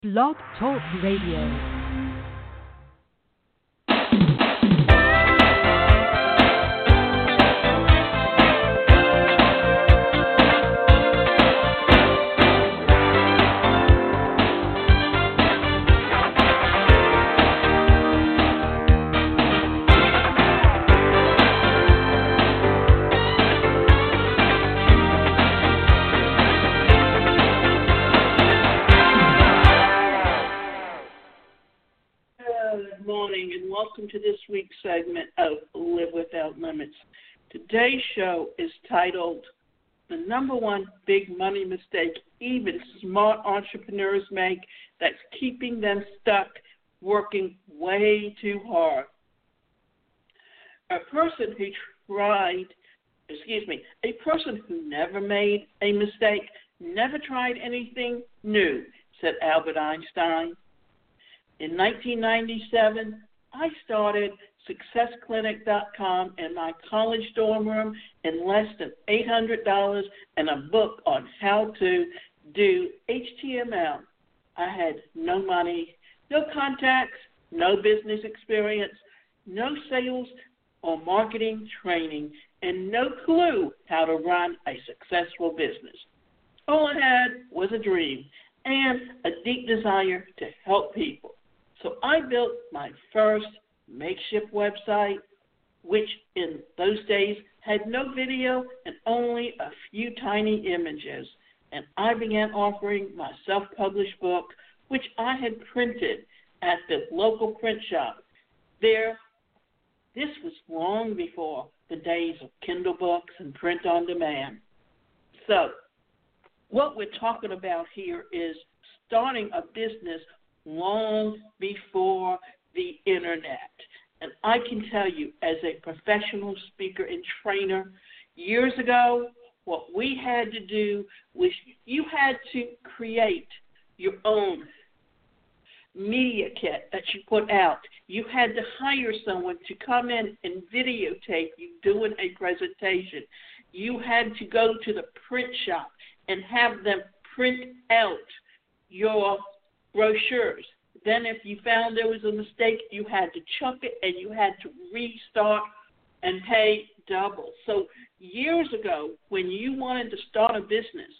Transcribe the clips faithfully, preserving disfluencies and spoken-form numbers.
Blog Talk Radio. Welcome to this week's segment of Live Without Limits. Today's show is titled, The Number One Big Money Mistake Even Smart Entrepreneurs Make That's Keeping Them Stuck Working Way Too Hard. A person who tried, excuse me, a person who never made a mistake, never tried anything new, said Albert Einstein. In nineteen ninety-seven, I started success clinic dot com in my college dorm room in less than eight hundred dollars and a book on how to do H T M L. I had no money, no contacts, no business experience, no sales or marketing training, and no clue how to run a successful business. All I had was a dream and a deep desire to help people. So I built my first makeshift website, which in those days had no video and only a few tiny images. And I began offering my self-published book, which I had printed at the local print shop. There, this was long before the days of Kindle books and print on demand. So what we're talking about here is starting a business long before the internet. And I can tell you, as a professional speaker and trainer, years ago, what we had to do was you had to create your own media kit that you put out. You had to hire someone to come in and videotape you doing a presentation. You had to go to the print shop and have them print out your brochures. Then if you found there was a mistake, you had to chuck it and you had to restart and pay double. So years ago, when you wanted to start a business,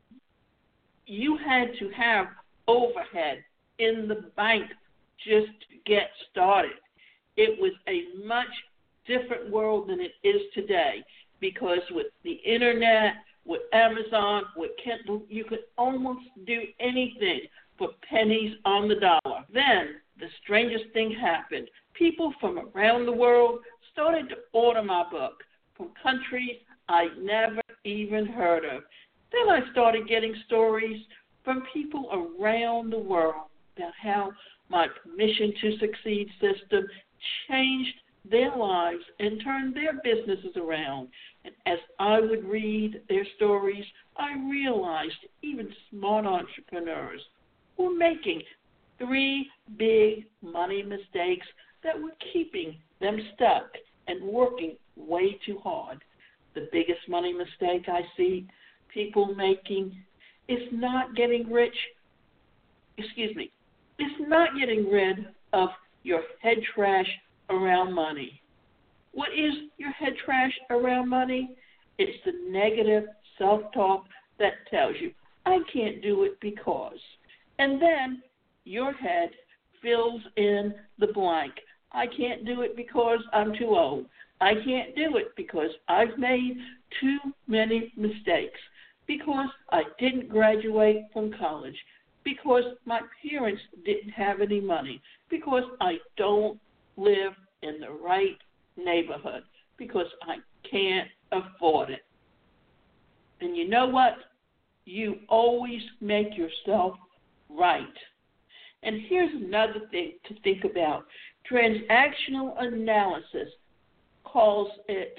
you had to have overhead in the bank just to get started. It was a much different world than it is today, because with the internet, with Amazon, with Kindle, you could almost do anything for pennies on the dollar. Then the strangest thing happened. People from around the world started to order my book from countries I'd never even heard of. Then I started getting stories from people around the world about how my Permission to Succeed system changed their lives and turned their businesses around. And as I would read their stories, I realized even smart entrepreneurs were making three big money mistakes that were keeping them stuck and working way too hard. The biggest money mistake I see people making is not getting rich, excuse me, is not getting rid of your head trash around money. What is your head trash around money? It's the negative self-talk that tells you, I can't do it because. And then your head fills in the blank. I can't do it because I'm too old. I can't do it because I've made too many mistakes, because I didn't graduate from college, because my parents didn't have any money, because I don't live in the right neighborhood, because I can't afford it. And you know what? You always make yourself right. And here's another thing to think about. Transactional analysis calls it,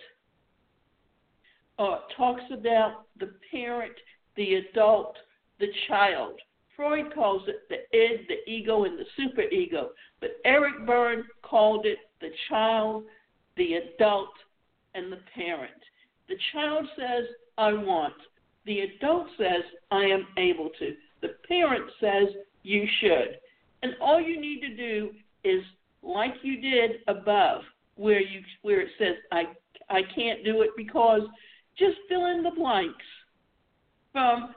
uh, talks about the parent, the adult, the child. Freud calls it the id, the ego, and the superego. But Eric Berne called it the child, the adult, and the parent. The child says, I want. The adult says, I am able to. The parent says, you should. And all you need to do is, like you did above, where you where it says, I, I can't do it because, just fill in the blanks from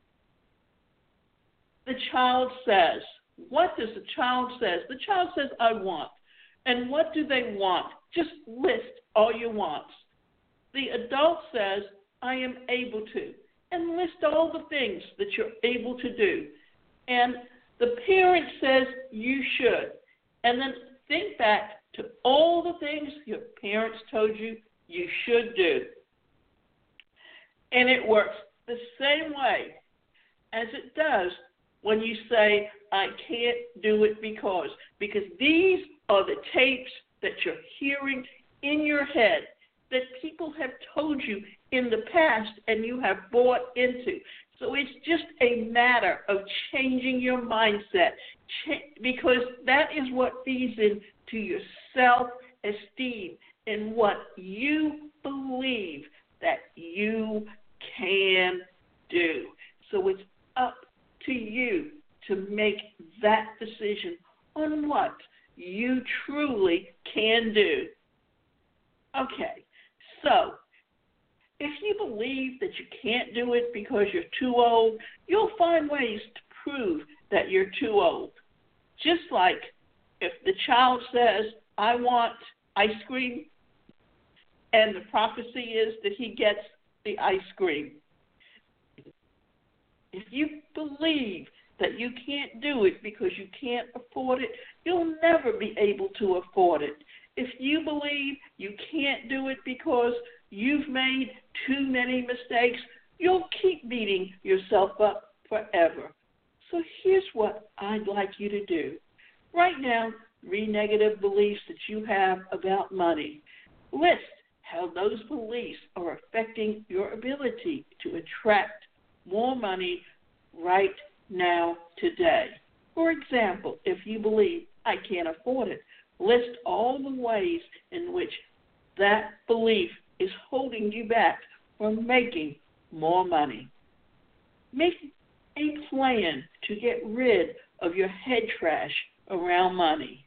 the child says. What does the child says? The child says, I want. And what do they want? Just list all your wants. The adult says, I am able to. And list all the things that you're able to do. And the parent says, you should. And then think back to all the things your parents told you you should do. And it works the same way as it does when you say, I can't do it because. Because these are the tapes that you're hearing in your head that people have told you in the past and you have bought into. So it's just a matter of changing your mindset, because that is what feeds into your self-esteem and what you believe that you can do. So it's up to you to make that decision on what you truly can do. Okay, so if you believe that you can't do it because you're too old, you'll find ways to prove that you're too old. Just like if the child says, I want ice cream, and the prophecy is that he gets the ice cream. If you believe that you can't do it because you can't afford it, you'll never be able to afford it. If you believe you can't do it because you've made too many mistakes, you'll keep beating yourself up forever. So here's what I'd like you to do. Right now, three negative beliefs that you have about money. List how those beliefs are affecting your ability to attract more money right now, today. For example, if you believe I can't afford it, list all the ways in which that belief is holding you back from making more money. Make a plan to get rid of your head trash around money.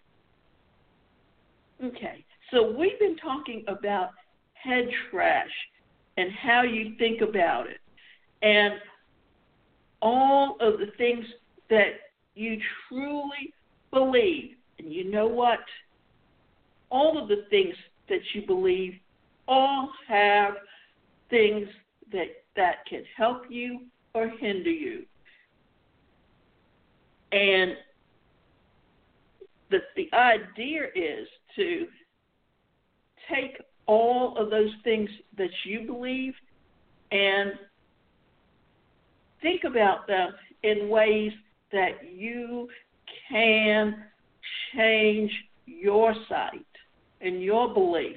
Okay, so we've been talking about head trash and how you think about it, and all of the things that you truly believe. And you know what? All of the things that you believe all have things that, that can help you or hinder you. And the, the idea is to take all of those things that you believe and think about them in ways that you can change your sight and your beliefs.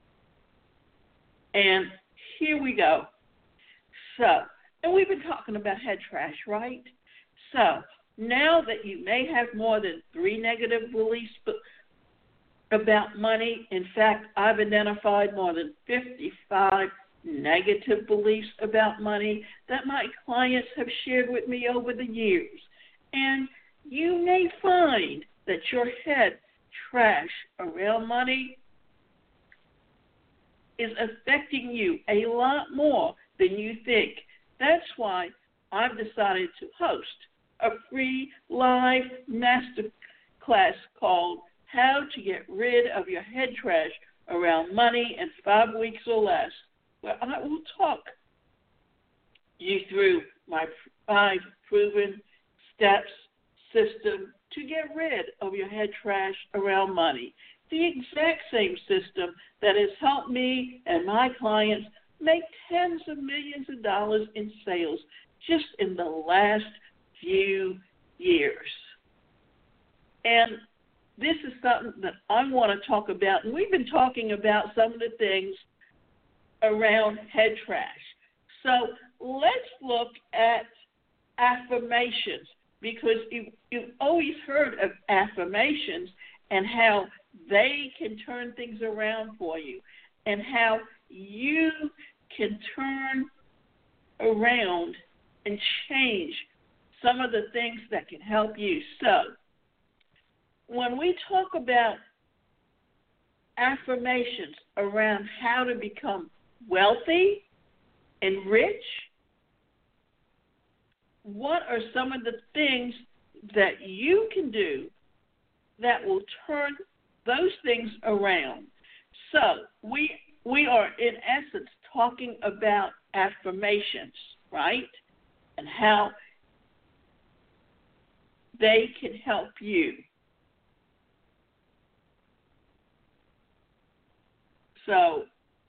And here we go. So, and we've been talking about head trash, right? So, now that you may have more than three negative beliefs about money, in fact, I've identified more than fifty-five negative beliefs about money that my clients have shared with me over the years. And you may find that your head trash around money is affecting you a lot more than you think. That's why I've decided to host a free live masterclass called How to Get Rid of Your Head Trash Around Money in Five Weeks or Less, where I will talk you through my five proven steps system to get rid of your head trash around money. The exact same system that has helped me and my clients make tens of millions of dollars in sales just in the last few years. And this is something that I want to talk about. And we've been talking about some of the things around head trash. So let's look at affirmations, because you, you've always heard of affirmations and how they can turn things around for you and how you can turn around and change some of the things that can help you. So, when we talk about affirmations around how to become wealthy and rich, what are some of the things that you can do that will turn those things around? So we we are in essence talking about affirmations, right? And how they can help you. So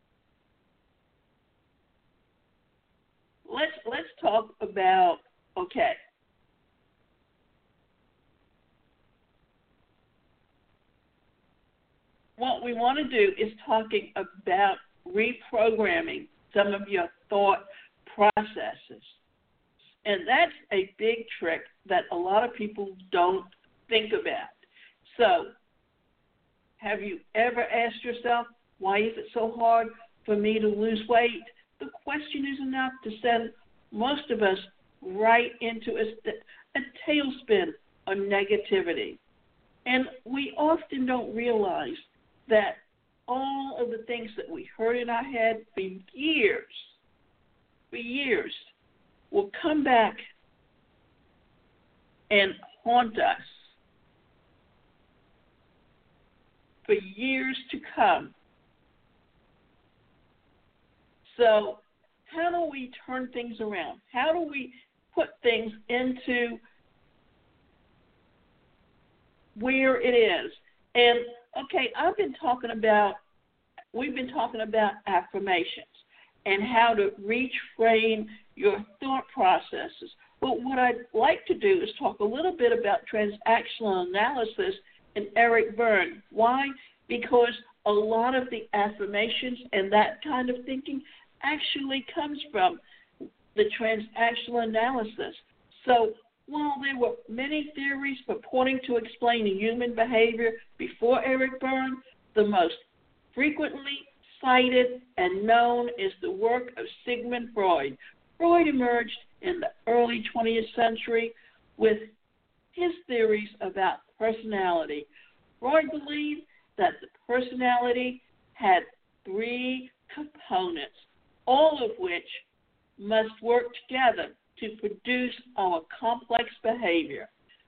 let's let's talk about, okay, what we want to do is talking about reprogramming some of your thought processes. And that's a big trick that a lot of people don't think about. So, have you ever asked yourself, why is it so hard for me to lose weight? The question is enough to send most of us right into a, a tailspin of negativity. And we often don't realize that all of the things that we heard in our head for years, for years, will come back and haunt us for years to come. So how do we turn things around? How do we put things into where it is? And, okay, I've been talking about, we've been talking about affirmations and how to reframe your thought processes. But what I'd like to do is talk a little bit about transactional analysis and Eric Berne. Why? Because a lot of the affirmations and that kind of thinking actually comes from the transactional analysis. So while there were many theories purporting to explain human behavior before Eric Berne, the most frequently cited and known is the work of Sigmund Freud. Freud emerged in the early twentieth century with his theories about personality. Freud believed that the personality had three components, all of which must work together to produce our complex behavior.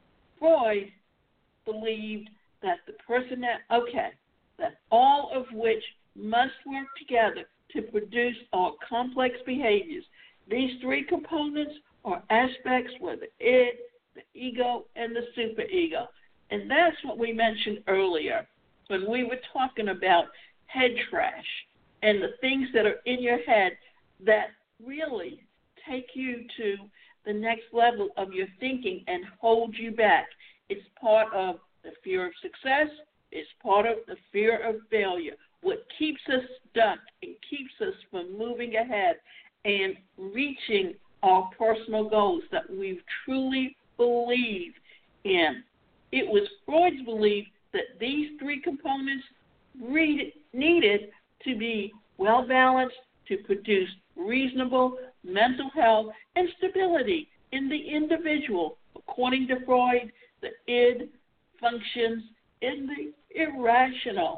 Freud believed that the person, okay, that all of which must work together to produce our complex behaviors. These three components or aspects were the id, the ego, and the superego. And that's what we mentioned earlier when we were talking about head trash and the things that are in your head that really take you to the next level of your thinking and hold you back. It's part of the fear of success. It's part of the fear of failure. What keeps us stuck and keeps us from moving ahead and reaching our personal goals that we truly believe in. It was Freud's belief that these three components re- needed to be well balanced to produce reasonable mental health and stability in the individual. According to Freud, the id functions in the irrational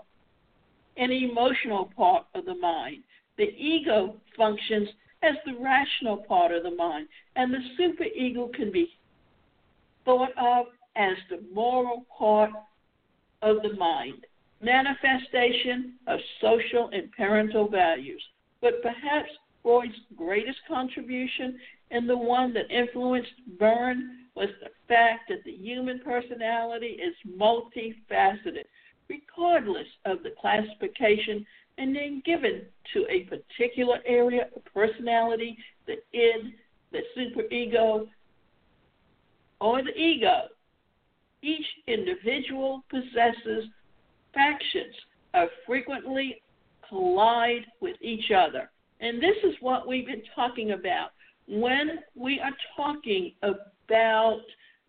and emotional part of the mind. The ego functions as the rational part of the mind, and the superego can be thought of as the moral part of the mind, manifestation of social and parental values. But perhaps Freud's greatest contribution and the one that influenced Berne was the fact that the human personality is multifaceted, regardless of the classification and then given to a particular area of personality, the id, the superego, or the ego. Each individual possesses factions that frequently collide with each other. And this is what we've been talking about when we are talking about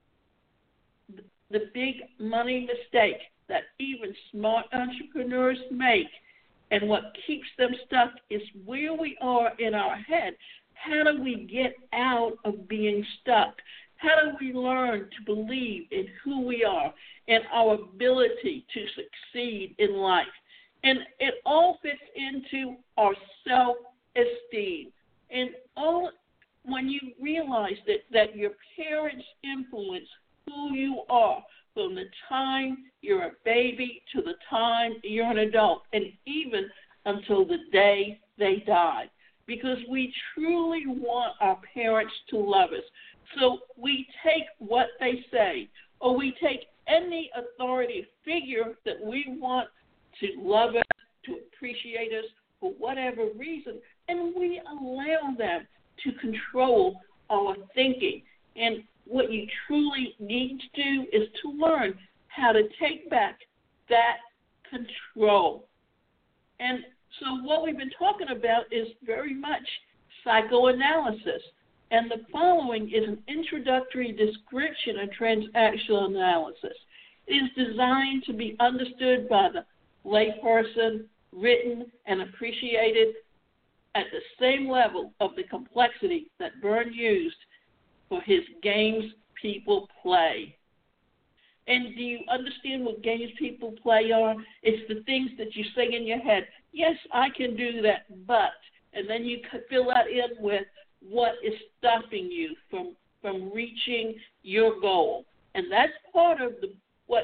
the big money mistake that even smart entrepreneurs make. And what keeps them stuck is where we are in our head. How do we get out of being stuck? How do we learn to believe in who we are and our ability to succeed in life? And it all fits into our self-esteem. And all when you realize that, that your parents influence who you are from the time you're a baby to the time you're an adult, and even until the day they die, because we truly want our parents to love us. So we take what they say, or we take any authority figure that we want to love us, to appreciate us for whatever reason, and we allow them to control our thinking. And what you truly need to do is to learn how to take back that control. And so what we've been talking about is very much psychoanalysis. And the following is an introductory description of transactional analysis. It is designed to be understood by the layperson, written and appreciated at the same level of the complexity that Byrne used for his games people play. And do you understand what games people play are? It's the things that you sing in your head. Yes, I can do that, but, and then you fill that in with what is stopping you from from reaching your goal. And that's part of the what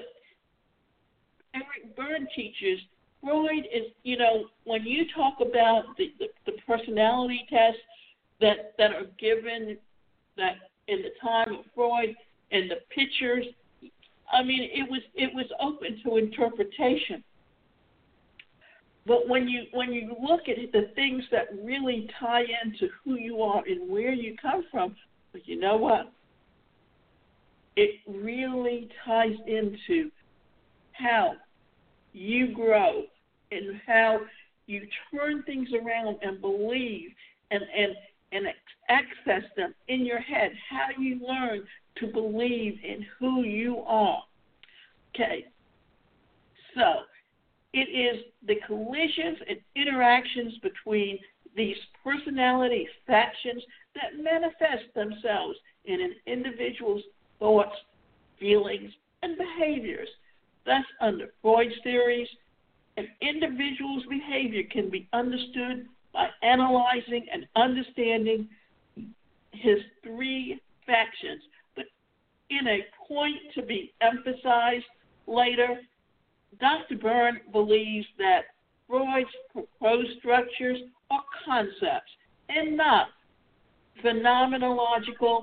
Eric Byrne teaches. Freud is, you know, when you talk about the, the, the personality tests that, that are given that in the time of Freud and the pictures, I mean, it was it was open to interpretation. But when you when you look at the things that really tie into who you are and where you come from, but you know what? It really ties into how you grow and how you turn things around and believe and, and, and access them in your head, how you learn to believe in who you are. Okay, so it is the collisions and interactions between these personality factions that manifest themselves in an individual's thoughts, feelings, and behaviors. Thus, under Freud's theories, an individual's behavior can be understood by analyzing and understanding his three factions. But in a point to be emphasized later, Doctor Byrne believes that Freud's proposed structures are concepts and not phenomenological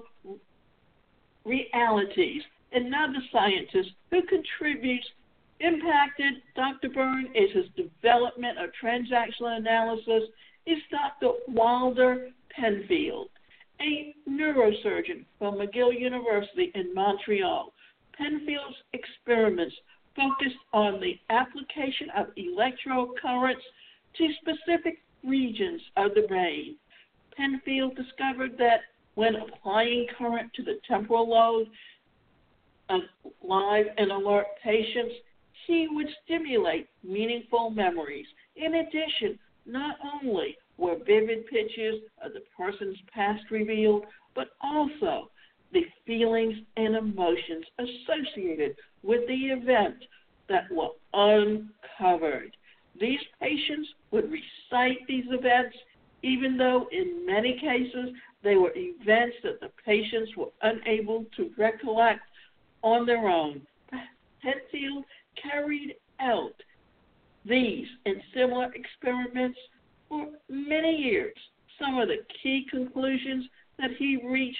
realities. Another scientist who contributes impacted Doctor Byrne is his development of transactional analysis is Doctor Wilder Penfield, a neurosurgeon from McGill University in Montreal. Penfield's experiments focused on the application of electrocurrents to specific regions of the brain. Penfield discovered that when applying current to the temporal lobe of live and alert patients, he would stimulate meaningful memories. In addition, not only were vivid pictures of the person's past revealed, but also the feelings and emotions associated with the event that were uncovered. These patients would recite these events, even though in many cases they were events that the patients were unable to recollect on their own. Penfield carried out these and similar experiments for many years. Some of the key conclusions that he reached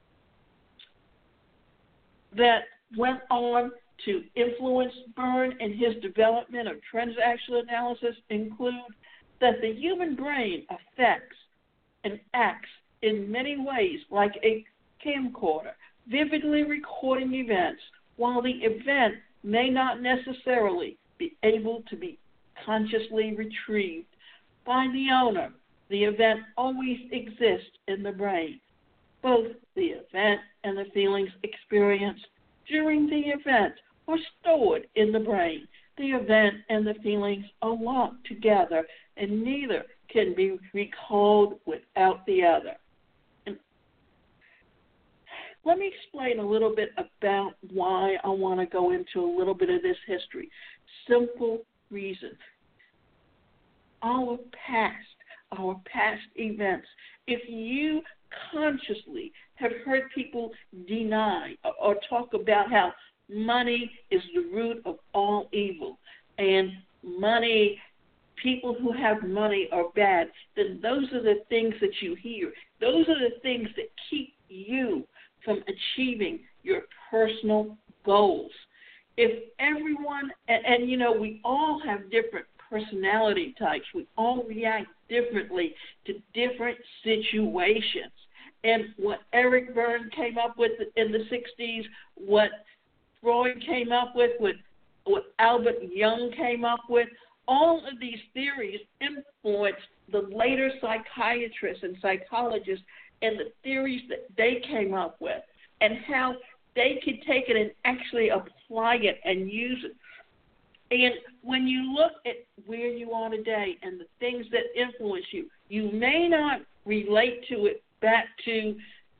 that went on to influence Byrne in his development of transactional analysis include that the human brain affects and acts in many ways like a camcorder, vividly recording events, while the event may not necessarily be able to be consciously retrieved by the owner. The event always exists in the brain. Both the event and the feelings experienced during the event are stored in the brain. The event and the feelings are locked together, and neither can be recalled without the other. And let me explain a little bit about why I want to go into a little bit of this history. Simple reason. Our past, our past events, if you consciously have heard people deny or, or talk about how money is the root of all evil and money, people who have money are bad, then those are the things that you hear. Those are the things that keep you from achieving your personal goals. If everyone, and, and you know, we all have different personality types. We all react differently to different situations. And what Eric Berne came up with in the sixties, what Freud came up with, what, what Albert Young came up with, all of these theories influenced the later psychiatrists and psychologists and the theories that they came up with and how they could take it and actually apply it and use it. And when you look at where you are today and the things that influence you, you may not relate to it back to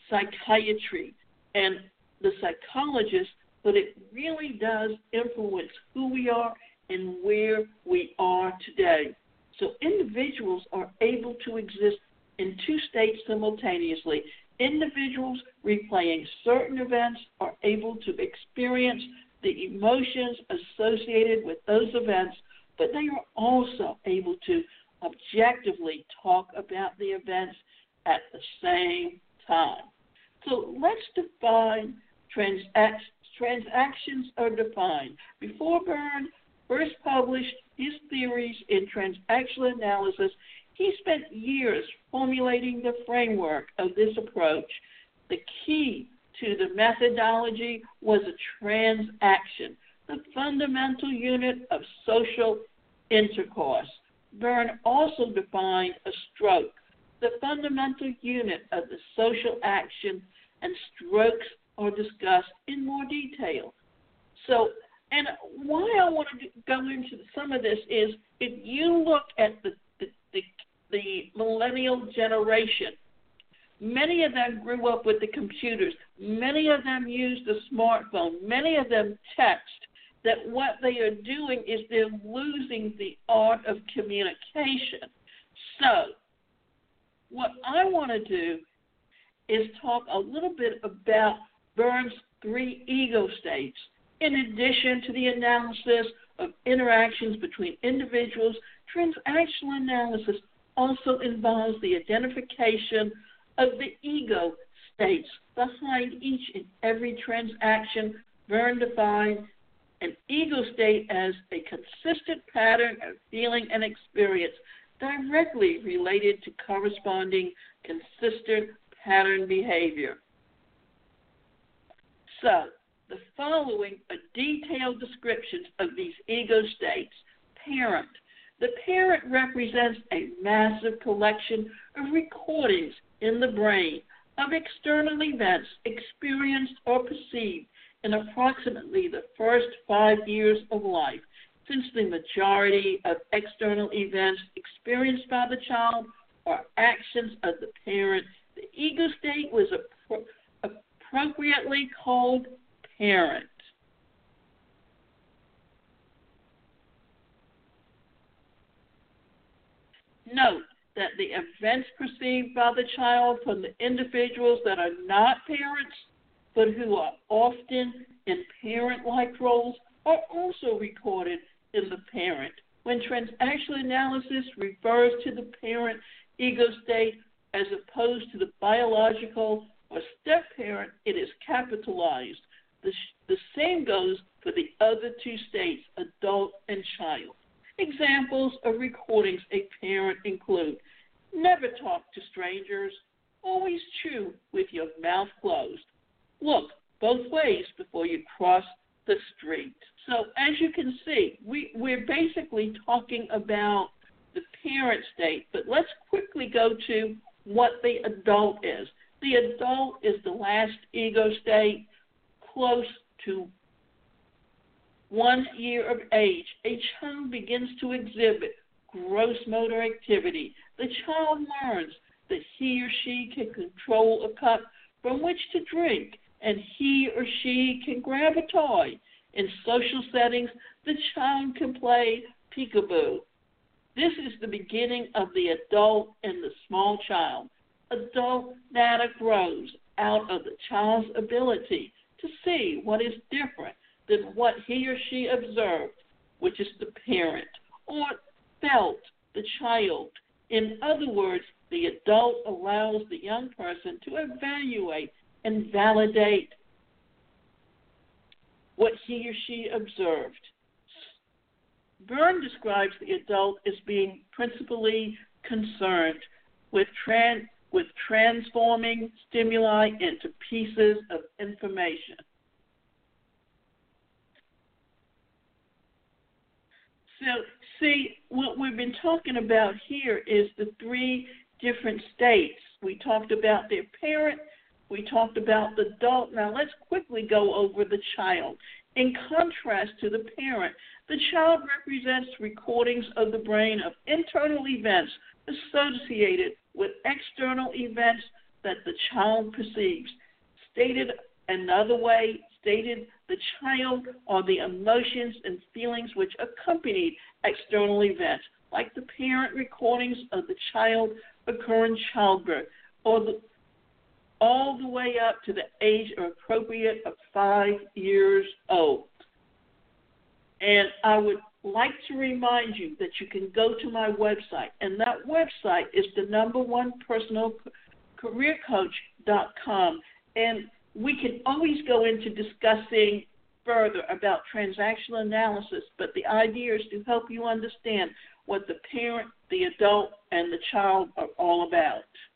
psychiatry and the psychologist, but it really does influence who we are and where we are today. So individuals are able to exist in two states simultaneously. Individuals replaying certain events are able to experience the emotions associated with those events, but they are also able to objectively talk about the events at the same time. So let's define transac- transactions are defined. Before Berne first published his theories in transactional analysis, he spent years formulating the framework of this approach. The key to the methodology was a transaction, the fundamental unit of social intercourse. Berne also defined a stroke, the fundamental unit of the social action, and strokes are discussed in more detail. So, and why I want to go into some of this is if you look at the, the, the, the millennial generation, many of them grew up with the computers. Many of them used the smartphone. Many of them text. That what they are doing is they're losing the art of communication. So what I want to do is talk a little bit about Berne's three ego states. In addition to the analysis of interactions between individuals, transactional analysis also involves the identification of the ego states behind each and every transaction. Berne defined an ego state as a consistent pattern of feeling and experience directly related to corresponding consistent pattern behavior. So, the following are detailed descriptions of these ego states. Parent. The parent represents a massive collection of recordings in the brain of external events experienced or perceived in approximately the first five years of life. Since the majority of external events experienced by the child are actions of the parent, the ego state was appro- appropriately called parent. Note that the events perceived by the child from the individuals that are not parents, but who are often in parent-like roles, are also recorded in the parent. When transactional analysis refers to the parent ego state as opposed to the biological or step-parent, it is capitalized. The, the same goes for the other two states, adult and child. Examples of recordings a parent include: never talk to strangers, always chew with your mouth closed, look both ways before you cross the street. So as you can see, we, we're basically talking about the parent state, but let's quickly go to what the adult is. The adult is the last ego state, close to one year of age. A child begins to exhibit gross motor activity. The child learns that he or she can control a cup from which to drink and he or she can grab a toy. In social settings, the child can play peekaboo. This is the beginning of the adult and the small child. Adult data grows out of the child's ability to see what is different than what he or she observed, which is the parent, or felt the child. In other words, the adult allows the young person to evaluate and validate what he or she observed. Byrne describes the adult as being principally concerned with, tran- with transforming stimuli into pieces of information. So, see, what we've been talking about here is the three different states. We talked about their parent, we talked about the adult. Now let's quickly go over the child. In contrast to the parent, the child represents recordings of the brain of internal events associated with external events that the child perceives. Stated another way, stated the child are the emotions and feelings which accompanied external events, like the parent recordings of the child occur in childbirth, or the, all the way up to the age appropriate of five years old. And I would like to remind you that you can go to my website, and that website is the number one personal career coach dot com. And we can always go into discussing further about transactional analysis, but the idea is to help you understand what the parent, the adult, and the child are all about.